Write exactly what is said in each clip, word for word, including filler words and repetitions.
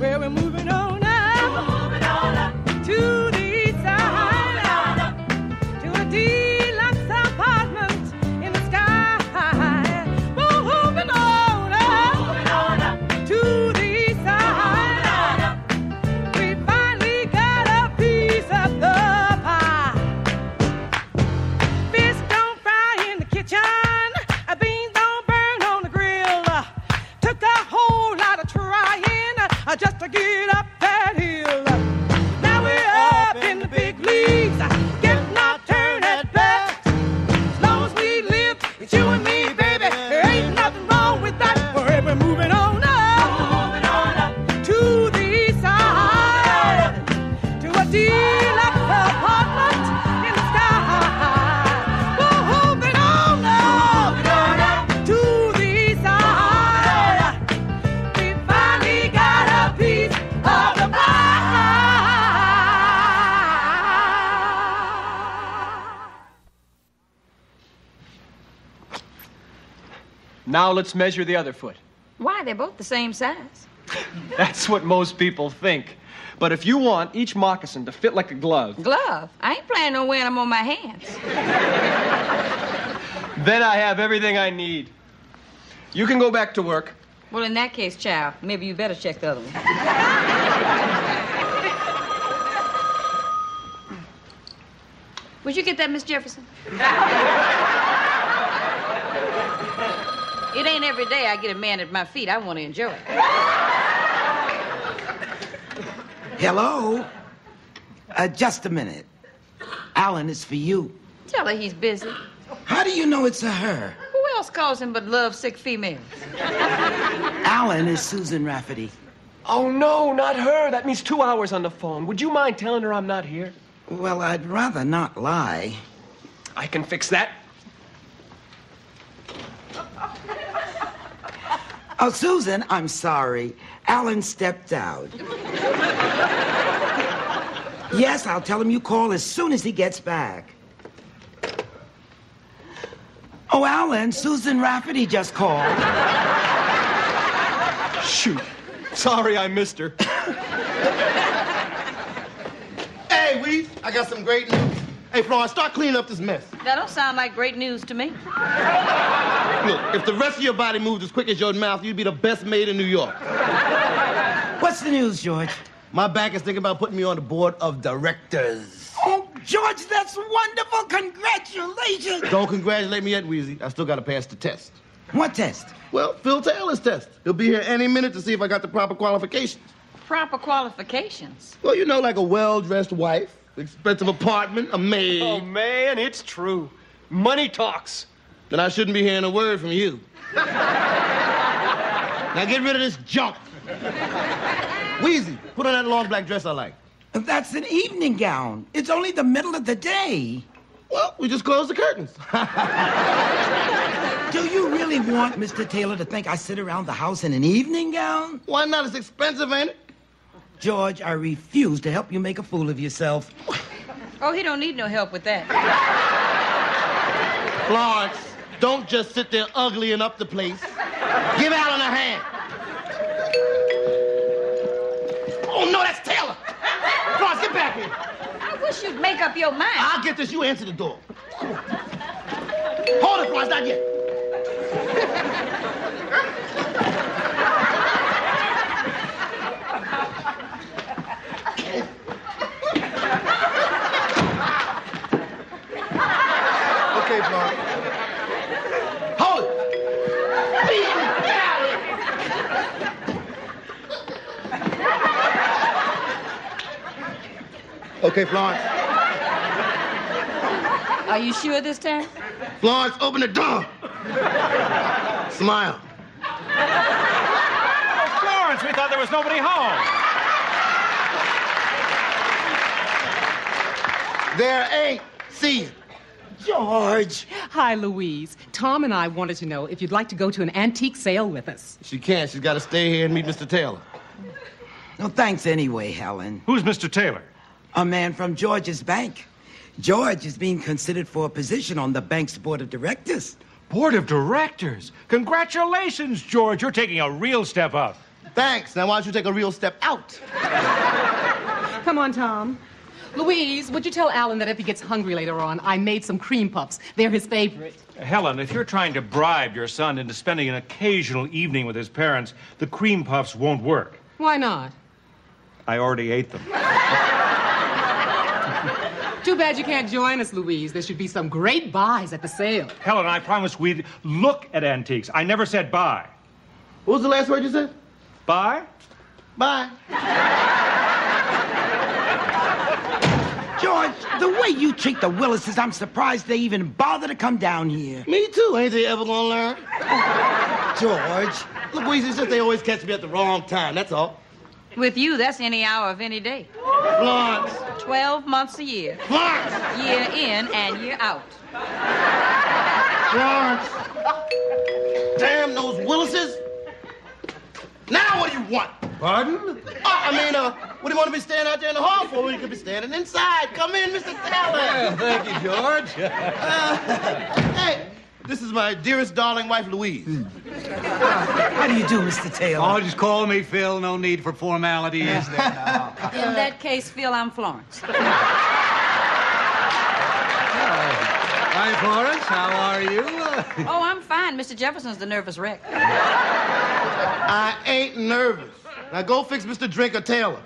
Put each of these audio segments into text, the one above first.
Well, we're moving on up. We're moving on up to the east side, to a deluxe apartment in the sky. We're moving on up, moving on up to the east side. We finally got a piece of the pie. Fish don't fry in the kitchen, beans don't burn on the grill. Took a whole lot of trying just to get up that hill. Now we're up in the big leagues, getting our turn at bat. As long as we live, it's you and me, baby. There ain't nothing wrong with that. We're moving on up, moving on up to the east side, to a deluxe apartment in the sky. We're moving on up, moving on up to the east side. We finally got a piece of the pie. Now let's measure the other foot. Why, they're both the same size. That's what most people think. But if you want each moccasin to fit like a glove, Glove? I ain't planning on wearing them on my hands. then I have everything I need. You can go back to work. Well, in that case, child, maybe you better check the other one. Would you get that, Miss Jefferson? It ain't every day I get a man at my feet. I want to enjoy it. Hello? Uh, just a minute. Alan is for you. Tell her he's busy. How do you know it's a her? Who else calls him but love-sick females? Alan is Susan Rafferty. Oh, no, not her. That means two hours on the phone. Would you mind telling her I'm not here? Well, I'd rather not lie. I can fix that. Oh, Susan, I'm sorry. Alan stepped out. Yes, I'll tell him you call as soon as he gets back. Oh, Alan, Susan Rafferty just called. Shoot. Sorry I missed her. Hey, Weez, I got some great news. Hey, Florence, start cleaning up this mess. That don't sound like great news to me. Look, if the rest of your body moved as quick as your mouth, you'd be the best maid in New York. What's the news, George? My bank is thinking about putting me on the board of directors. Oh, George, that's wonderful. Congratulations. Don't congratulate me yet, Weezy. I still got to pass the test. What test? Well, Phil Taylor's test. He'll be here any minute to see if I got the proper qualifications. Proper qualifications? Well, you know, like a well-dressed wife, expensive apartment, a maid. Oh, man, it's true. Money talks. Then I shouldn't be hearing a word from you. Now get rid of this junk. Weezy, put on that long black dress I like. That's an evening gown. It's only the middle of the day. Well, we just closed the curtains. Do you really want Mister Taylor to think I sit around the house in an evening gown? Why not? It's expensive, ain't it? George, I refuse to help you make a fool of yourself. Oh, he don't need no help with that. Florence, don't just sit there uglying up the place. Give Alan a hand. Oh, no, that's Taylor. Florence, get back here. I wish you'd make up your mind. I'll get this. You answer the door. Hold it, Florence, not yet. Okay, Florence. Hold it. Get out of here. Okay, Florence. Are you sure this time? Florence, open the door. Smile. Oh, Florence, we thought there was nobody home. There ain't. See you. George. Hi, Louise. Tom and I wanted to know if you'd like to go to an antique sale with us. She can't. She's got to stay here and meet Mister Taylor. No, thanks anyway, Helen. Who's Mister Taylor? A man from George's bank. George is being considered for a position on the bank's board of directors. Board of Directors. Congratulations, George. You're taking a real step up. Thanks. Now, why don't you take a real step out? Come on, Tom. Louise, would you tell Alan that if he gets hungry later on, I made some cream puffs. They're his favorite. Helen, if you're trying to bribe your son into spending an occasional evening with his parents, the cream puffs won't work. Why not? I already ate them. Too bad you can't join us, Louise. There should be some great buys at the sale. Helen, I promised we'd look at antiques. I never said buy. What was the last word you said? Buy? Bye. George, the way you treat the Willises, I'm surprised they even bother to come down here. Me too. Ain't they ever gonna learn? George. Look, Weezy, it's just they always catch me at the wrong time. That's all. With you, that's any hour of any day. Florence. Twelve months a year. Florence. Year in and year out. Florence. Damn those Willises. Now what do you want? Pardon? Oh, I mean, uh, what do you want to be standing out there in the hall for when you could be standing inside? Come in, Mister Taylor. Well, thank you, George. Uh, hey, this is my dearest, darling wife, Louise. How do you do, Mister Taylor? Oh, just call me Phil. No need for formalities there now. In that case, Phil, I'm Florence. Hi, Florence. How are you? Oh, I'm fine. Mister Jefferson's the nervous wreck. I ain't nervous. Now go fix Mister Drinker Taylor.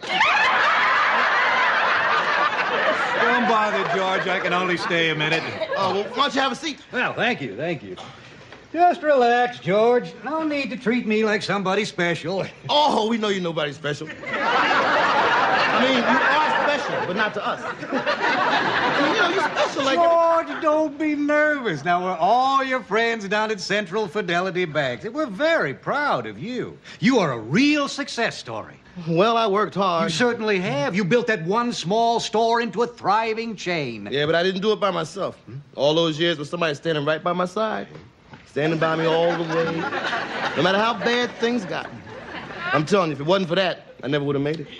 Don't bother, George. I can only stay a minute. Oh, well, why don't you have a seat? Well, thank you, thank you. Just relax, George. No need to treat me like somebody special. Oh, we know you're nobody special. I mean, you are special, but not to us. I mean, you know, you're special like... George, don't be nervous. Now, we're all your friends down at Central Fidelity Bank. We're very proud of you. You are a real success story. Well, I worked hard. You certainly have. You built that one small store into a thriving chain. Yeah, but I didn't do it by myself. All those years with somebody standing right by my side, standing by me all the way, no matter how bad things got. I'm telling you, if it wasn't for that, I never would have made it.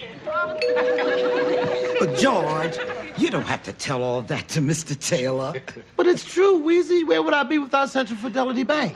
But, George, you don't have to tell all that to Mister Taylor. But it's true, Weezy. Where would I be without Central Fidelity Bank?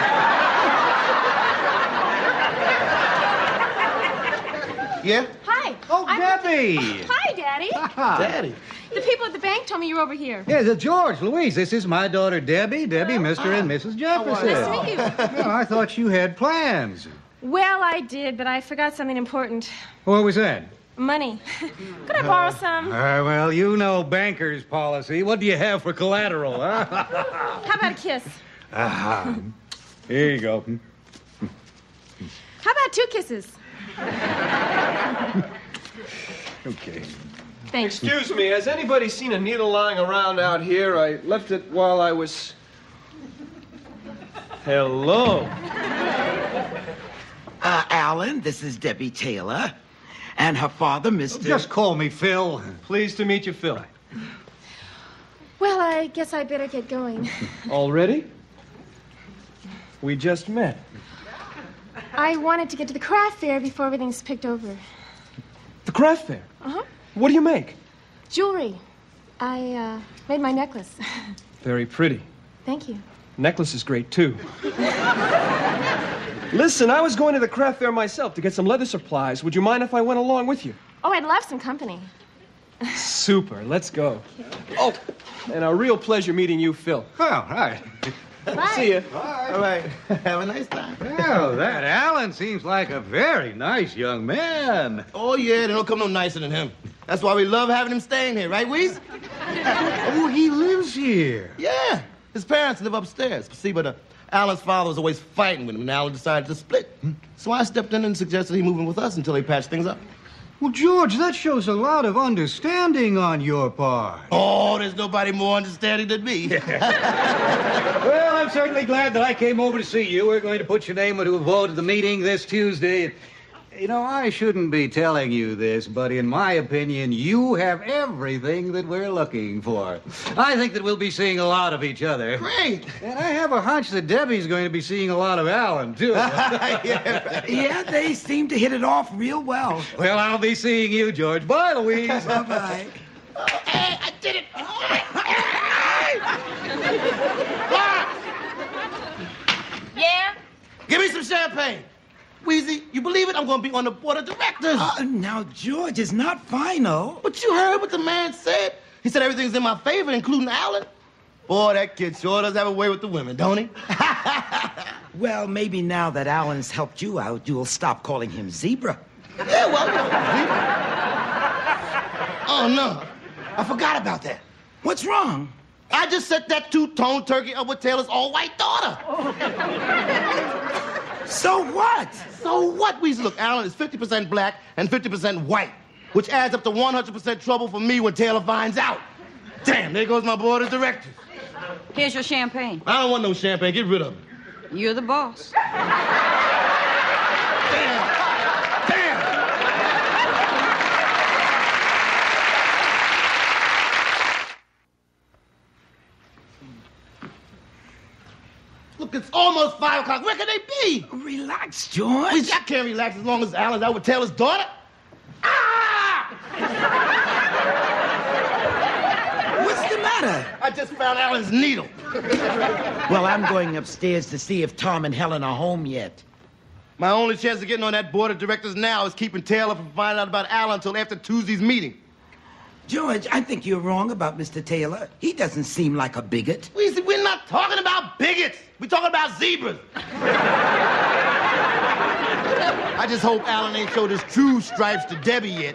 Yeah? Hi. Oh, I'm- Debbie. Hi, Daddy. Daddy. The people at the bank told me you were over here. Yes, uh, George, Louise, this is my daughter, Debbie. Debbie, Mister and Missus Jefferson. Nice to meet you. Well, I thought you had plans. Well, I did, but I forgot something important. What was that? Money. Could I borrow some? Uh, well, you know banker's policy. What do you have for collateral, huh? How about a kiss? Ah, here you go. How about two kisses? Okay. Thanks. Excuse me, has anybody seen a needle lying around out here? I left it while I was... Hello. Uh, Alan, this is Debbie Taylor. And her father, Mister Just call me Phil. Pleased to meet you, Phil. Well, I guess I better get going. Already? We just met. I wanted to get to the craft fair before everything's picked over. The craft fair? Uh-huh. What do you make? Jewelry. I, uh, made my necklace. Very pretty. Thank you. Necklace is great, too. Listen, I was going to the craft fair myself to get some leather supplies. Would you mind if I went along with you? Oh, I'd love some company. Super. Let's go. Oh, and a real pleasure meeting you, Phil. Well, all right. Bye. See ya. All right. Have a nice time. Well, that Alan seems like a very nice young man. Oh, yeah, they don't come no nicer than him. That's why we love having him staying here, right, Weez? Oh, he lives here. Yeah. His parents live upstairs. See, but uh, Alan's father was always fighting with him, and Alan decided to split. So I stepped in and suggested he move in with us until they patched things up. Well, George, that shows a lot of understanding on your part. Oh, there's nobody more understanding than me. Well, I'm certainly glad that I came over to see you. We're going to put your name into a vote at the meeting this Tuesday. You know, I shouldn't be telling you this, but in my opinion, you have everything that we're looking for. I think that we'll be seeing a lot of each other. Great. And I have a hunch that Debbie's going to be seeing a lot of Alan, too. Yeah. Yeah, they seem to hit it off real well. Well, I'll be seeing you, George. Bye, Louise. Bye-bye. Hey, I did it. Yeah? Give me some champagne. Weezy, you believe it? I'm going to be on the board of directors. Uh, now, George, it's not final. But you heard what the man said. He said everything's in my favor, including Alan. Boy, that kid sure does have a way with the women, don't he? Well, maybe now that Alan's helped you out, you'll stop calling him Zebra. Yeah, well, Zebra. Oh, no. I forgot about that. What's wrong? I just set that two-tone turkey up with Taylor's all-white daughter. So what? So what, Weezy? Look, Alan is fifty percent black and fifty percent white, which adds up to one hundred percent trouble for me when Taylor finds out. Damn, there goes my board of directors. Here's your champagne. I don't want no champagne. Get rid of it. You're the boss. Damn. Damn. Look, it's almost five o'clock. Where can they be? Relax, George. Please, I can't relax as long as Alan's out with Taylor's daughter. Ah! What's the matter? I just found Alan's needle. Well, I'm going upstairs to see if Tom and Helen are home yet. My only chance of getting on that board of directors now is keeping Taylor from finding out about Alan until after Tuesday's meeting. George, I think you're wrong about Mister Taylor. He doesn't seem like a bigot. We, we're not talking about bigots. We're talking about zebras. I just hope Alan ain't showed his true stripes to Debbie yet.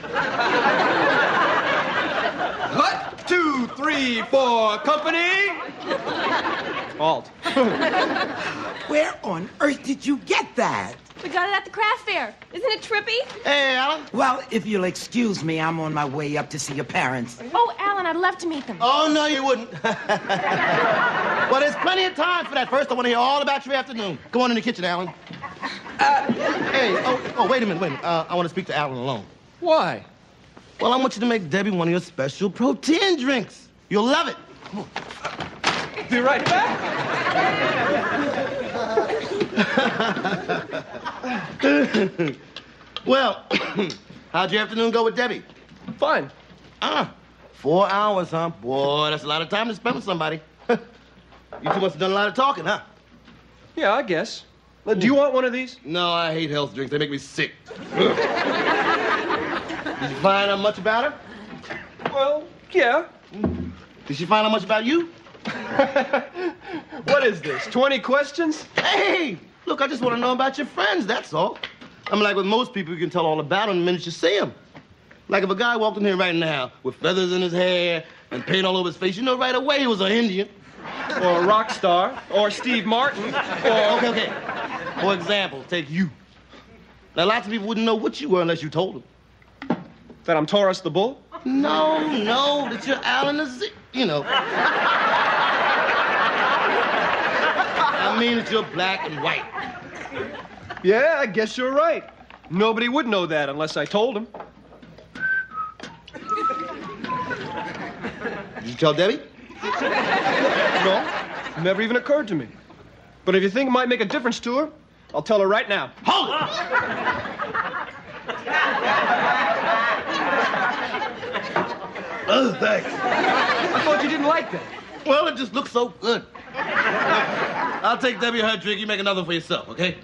What? Two, three, four, company. Halt. Where on earth did you get that? We got it at the craft fair. Isn't it trippy? Hey, Alan. Well, if you'll excuse me, I'm on my way up to see your parents. Oh, Alan, I'd love to meet them. Oh, no, you wouldn't. Well, there's plenty of time for that. First, I want to hear all about your afternoon. Go on in the kitchen, Alan. Uh, hey, oh, oh, wait a minute, wait a minute. Uh, I want to speak to Alan alone. Why? Well, I want you to make Debbie one of your special protein drinks. You'll love it. Come on. Be right back. Well, how'd your afternoon go with Debbie? Fine. Ah, four hours, huh? Boy, that's a lot of time to spend with somebody. You two must have done a lot of talking, huh? Yeah, I guess. Uh, do you want one of these? No, I hate health drinks. They make me sick. Did you find out much about her? Well, yeah. Did she find out much about you? What is this, twenty questions? Hey, look, I just want to know about your friends, that's all. I mean, like with most people, you can tell all about them the minute you see them. Like if a guy walked in here right now with feathers in his hair and paint all over his face, you know right away he was an Indian. Or a rock star, or Steve Martin, or... Okay, okay. For example, take you. Now, lots of people wouldn't know what you were unless you told them. That I'm Taurus the Bull? No, no, that you're Alan the Z... You know. I mean that you're black and white. Yeah, I guess you're right. Nobody would know that unless I told him. Did you tell Debbie? No, never even occurred to me. But if you think it might make a difference to her, I'll tell her right now. Hold it! Oh, thanks. I thought you didn't like that. Well, it just looks so good. I'll take Debbie her drink. You make another for yourself, okay?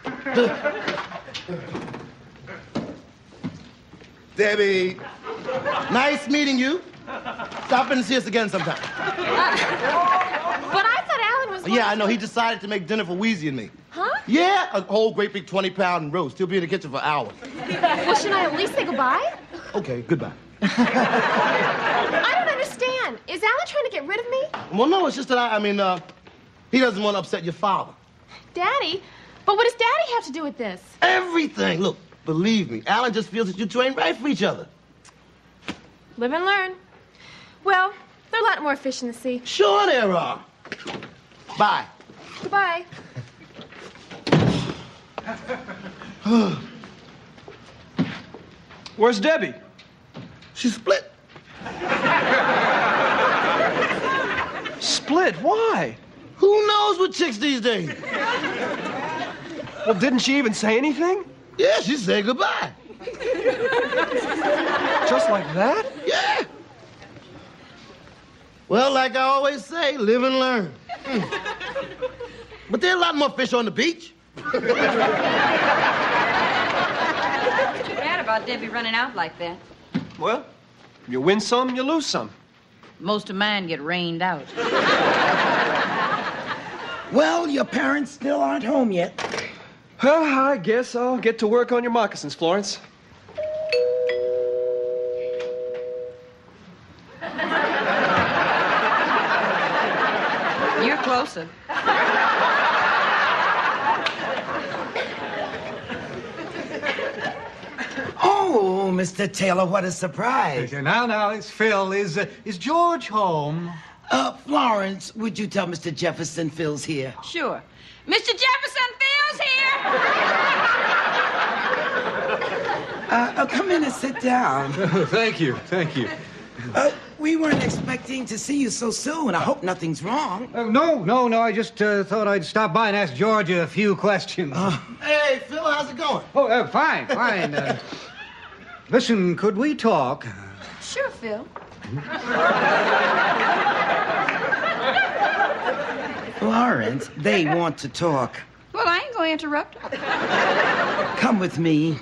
Debbie, nice meeting you. Stop in and see us again sometime. But I thought Alan was... Yeah, I know. He decided to make dinner for Weezy and me. Huh? Yeah, a whole great big twenty-pound roast. He'll be in the kitchen for hours. Well, should I at least say goodbye? Okay, goodbye. I don't understand. Is Alan trying to get rid of me? Well, no, it's just that I, I mean, uh, he doesn't want to upset your father. Daddy? But what does Daddy have to do with this? Everything. Look, believe me, Alan just feels that you two ain't right for each other. Live and learn. Well, there are a lot more fish in the sea. Sure there are. Bye. Goodbye. Where's Debbie? She's split. Split? Why? Who knows with chicks these days? Well, didn't she even say anything? Yeah, she said goodbye. Just like that? Yeah. Well, like I always say, live and learn. Mm. But there are a lot more fish on the beach. Too bad about Debbie running out like that. Well, you win some, you lose some. Most of mine get rained out. Well, your parents still aren't home yet. Well, I guess I'll get to work on your moccasins, Florence. You're closer. Oh, Mister Taylor, what a surprise. Now, now, it's Phil. Is, uh, is George home? Uh, Florence, would you tell Mister Jefferson Phil's here? Sure. Mister Jefferson Phil's here! Uh, uh, come in and sit down. Thank you, thank you. Uh, we weren't expecting to see you so soon. I hope nothing's wrong. Uh, no, no, no, I just uh, thought I'd stop by and ask George a few questions. Uh, Hey, Phil, how's it going? oh, uh, fine, fine. Uh, listen, could we talk? Sure, Phil. Florence, they want to talk. Well, I ain't going to interrupt her. Come with me.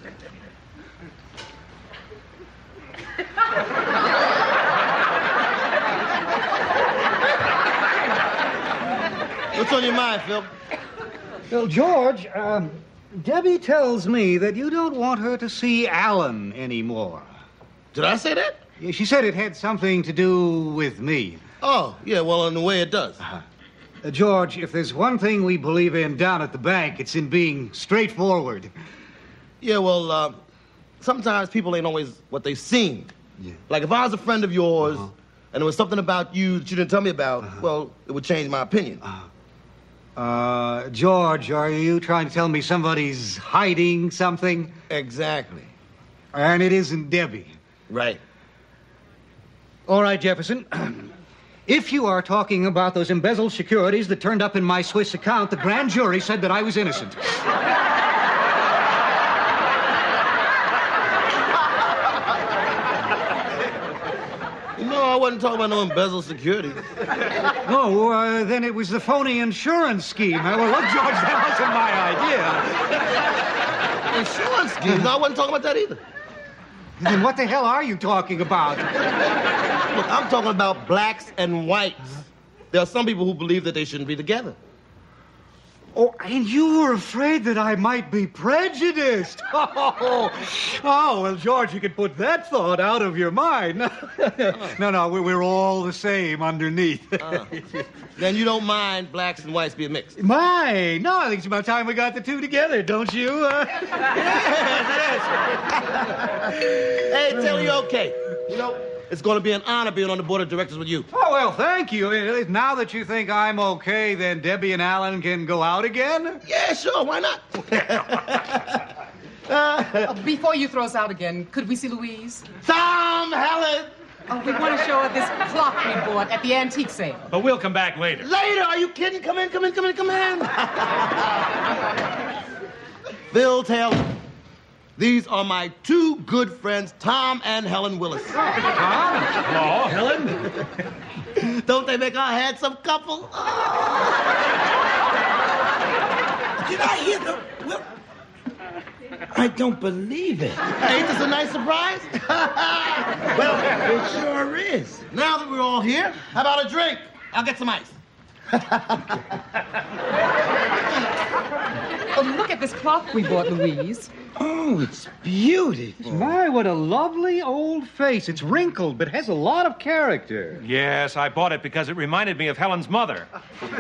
What's on your mind, Phil? Well, George, um, Debbie tells me that you don't want her to see Alan anymore. Did I say that? Yeah, she said it had something to do with me. Oh, yeah, well, in a way it does. Uh, George, if there's one thing we believe in down at the bank, it's in being straightforward. Yeah, well, uh, sometimes people ain't always what they seem. Yeah. Like if I was a friend of yours Uh-huh. and there was something about you that you didn't tell me about, Uh-huh. well, it would change my opinion. Uh, George, are you trying to tell me somebody's hiding something? Exactly. And it isn't Debbie. Right. All right, Jefferson. If you are talking about those embezzled securities that turned up in my Swiss account, the grand jury said that I was innocent. No, I wasn't talking about no embezzled securities. Oh, uh, then it was the phony insurance scheme. Uh, well, look, George, that wasn't my idea. Insurance schemes? No, I wasn't talking about that either. Then what the hell are you talking about? Look, I'm talking about blacks and whites. There are some people who believe that they shouldn't be together. Oh, and you were afraid that I might be prejudiced. Oh, oh well, George, you can put that thought out of your mind. No, no, we're, we're all the same underneath. Uh, then you don't mind blacks and whites being mixed? My, no, I think it's about time we got the two together, don't you? Uh... Yes, yes. Hey, Taylor, you okay? You know, it's going to be an honor being on the board of directors with you. Oh, well, thank you. Now that you think I'm okay, then Debbie and Alan can go out again? Yeah, sure, why not? Uh, before you throw us out again, could we see Louise? Tom, Helen! Oh, we want to show her this clock we bought at the antique sale. But we'll come back later. Later, are you kidding? Come in, come in, come in, come in. Phil Taylor. These are my two good friends, Tom and Helen Willis. Tom? Hello, Helen? Don't they make a handsome couple? Did I hear the... Well, I don't believe it. Ain't this a nice surprise? Well, it sure is. Now that we're all here, how about a drink? I'll get some ice. Oh, look at this clock we bought, Louise. Oh, it's beautiful. My, what a lovely old face. It's wrinkled, but has a lot of character. Yes, I bought it because it reminded me of Helen's mother.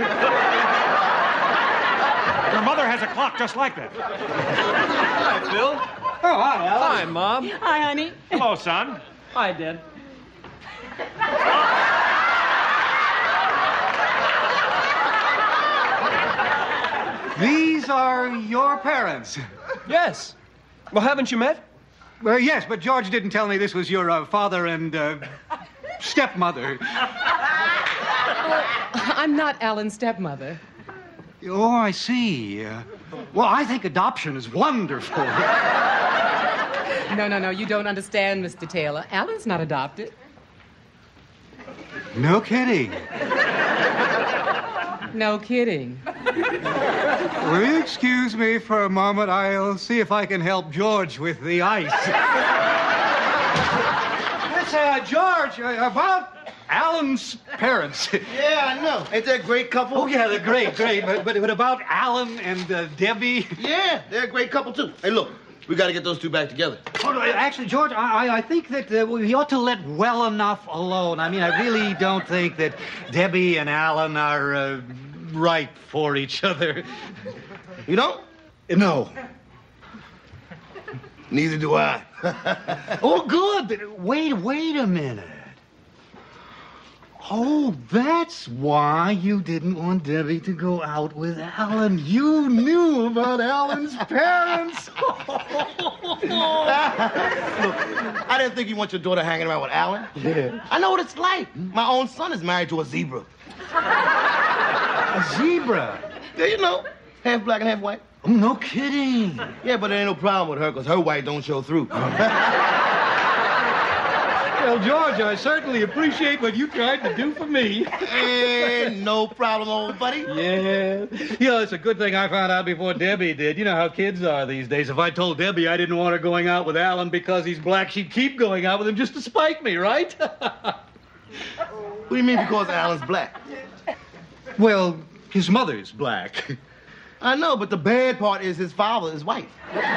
Her mother has a clock just like that. Hi, Phil. Oh, hi, Alan. Hi, Mom. Hi, honey. Hello, son. Hi, Dad. These are your parents. Yes. Well, haven't you met? Uh, yes, but George didn't tell me this was your uh, father and uh, stepmother. I'm not Alan's stepmother. Oh, I see. Uh, well, I think adoption is wonderful. No, no, no, you don't understand, Mister Taylor. Alan's not adopted. No kidding. No kidding. Will you excuse me for a moment? I'll see if I can help George with the ice. Yes, uh, George, uh, about Alan's parents. Yeah, I know. Ain't that a great couple? Oh, yeah, they're great, great. But, but, but about Alan and uh, Debbie? Yeah, they're a great couple, too. Hey, look, we got to get those two back together. Oh, no, actually, George, I, I think that uh, we ought to let well enough alone. I mean, I really don't think that Debbie and Alan are uh, right for each other. You don't? No. Neither do I. Oh, good. But wait, wait a minute. Oh, that's why you didn't want Debbie to go out with Alan. You knew about Alan's parents. Look, I didn't think you want your daughter hanging around with Alan. Yeah. I know what it's like. My own son is married to a zebra. A zebra? Yeah, you know, half black and half white. Oh, no kidding. Yeah, but there ain't no problem with her because her white don't show through. Well, George, I certainly appreciate what you tried to do for me. Ain't no problem, old buddy. Yeah. You know, it's a good thing I found out before Debbie did. You know how kids are these days. If I told Debbie I didn't want her going out with Alan because he's black, she'd keep going out with him just to spite me, right? What do you mean because Alan's black? Well, his mother's black. I know, but the bad part is his father is white.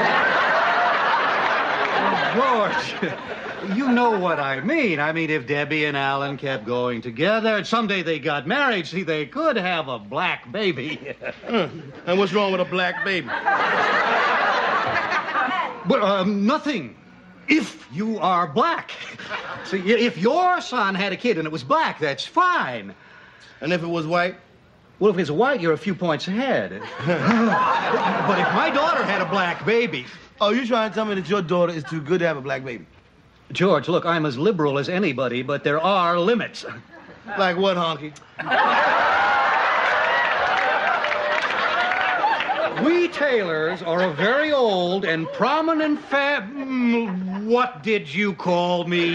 George, you know what I mean. I mean, if Debbie and Alan kept going together, and someday they got married, see, they could have a black baby. And what's wrong with a black baby? But, um, nothing. If you are black. See, if your son had a kid and it was black, that's fine. And if it was white? Well, if it's white, you're a few points ahead. But if my daughter had a black baby... Oh, you trying to tell me that your daughter is too good to have a black baby? George, look, I'm as liberal as anybody, but there are limits. Like what, Honky? We Taylors are a very old and prominent fa... What did you call me?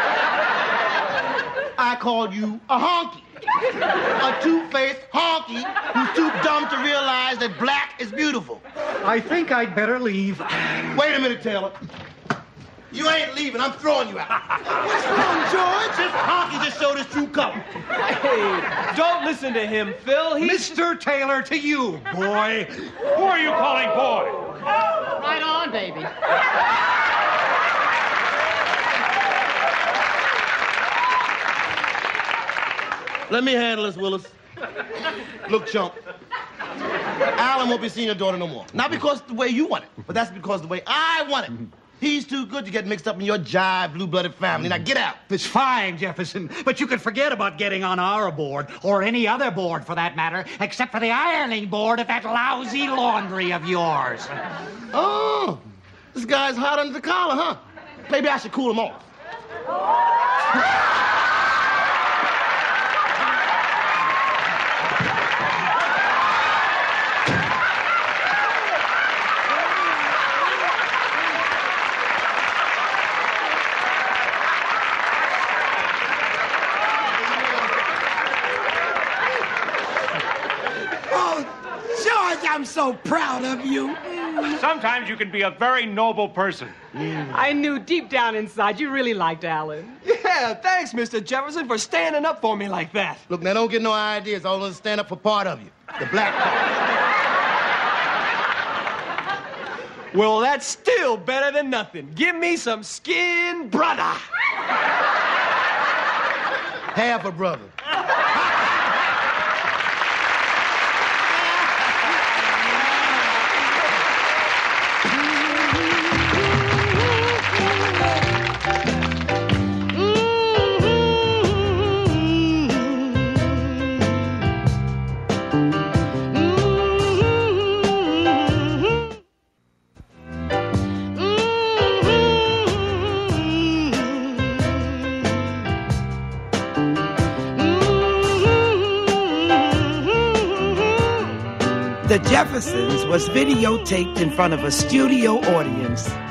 I called you a honky. A two-faced honky who's too dumb to realize that black is beautiful. I think I'd better leave. Wait a minute, Taylor. You ain't leaving. I'm throwing you out. What's wrong, George? This honky just showed his true color. Hey, don't listen to him, Phil. He's... Mister Taylor, to you, boy. Who are you calling boy? Right on, baby. Let me handle this, Willis. Look, chump. Alan won't be seeing your daughter no more. Not because the way you want it, but that's because the way I want it. He's too good to get mixed up in your jive, blue-blooded family. Now get out. It's fine, Jefferson, but you could forget about getting on our board, or any other board for that matter, except for the ironing board of that lousy laundry of yours. Oh, this guy's hot under the collar, huh? Maybe I should cool him off. I'm so proud of you. Sometimes you can be a very noble person. I knew deep down inside you really liked Alan. Yeah, thanks, Mister Jefferson, for standing up for me like that. Look, now don't get no ideas. I want to stand up for part of you. The black part. Well, that's still better than nothing. Give me some skin, brother. Half a brother. The Jeffersons was videotaped in front of a studio audience.